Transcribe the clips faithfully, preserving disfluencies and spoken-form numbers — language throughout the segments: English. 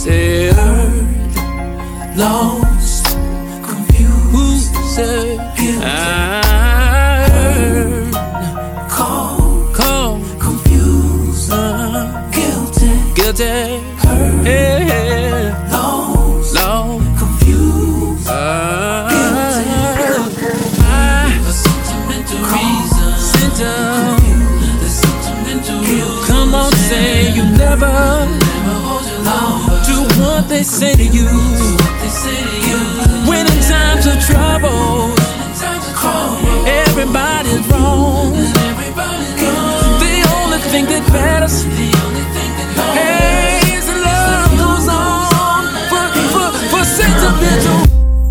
scared, lost, confused. Who said guilty? I heard, cold, cold, confused, uh, guilty, guilty, hurt, yeah, lost, lost, confused, uh, guilty, I, for sentimental reasons, sentimental, the sentimental reasons. Come on, say you never, never hold your love. Do what they say to you. When in times of trouble, everybody's wrong. The only thing that matters, hey, is the love goes on for, for, for sentimental.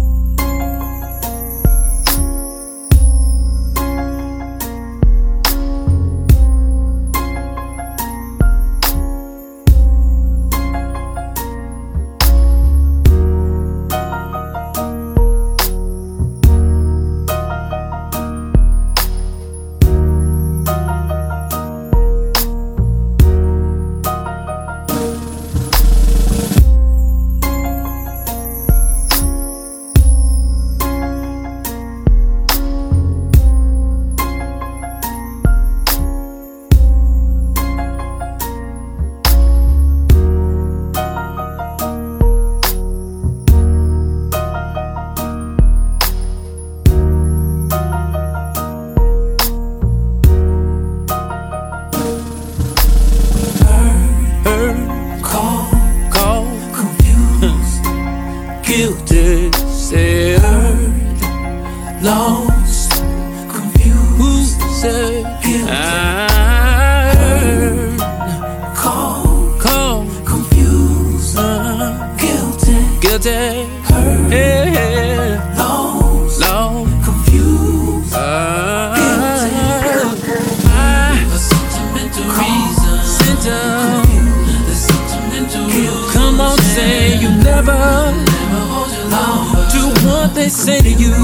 Guilty, scared, lost, confused. Who said guilty? I heard, cold, cold, confused, uh, guilty, guilty, hurt, yeah, lost, lost, confused, uh, guilty, I, for sentimental reasons, sentimental, the sentimental reasons. Come on, say you never. Do what they say to you.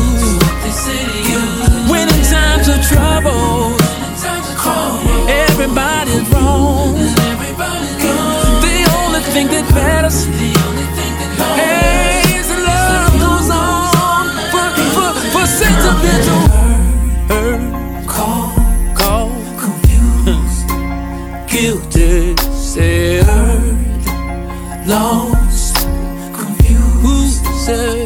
When in times of trouble, everybody's wrong. The only thing that matters, hey, is the love goes on for, for, for sentimental. Hurt, cold, cold, confused, guilty, scared, lost, confused. Who said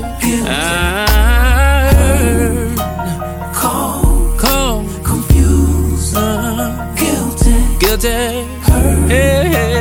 I heard, cold, cold, confused, uh, guilty, guilty, hurt, yeah.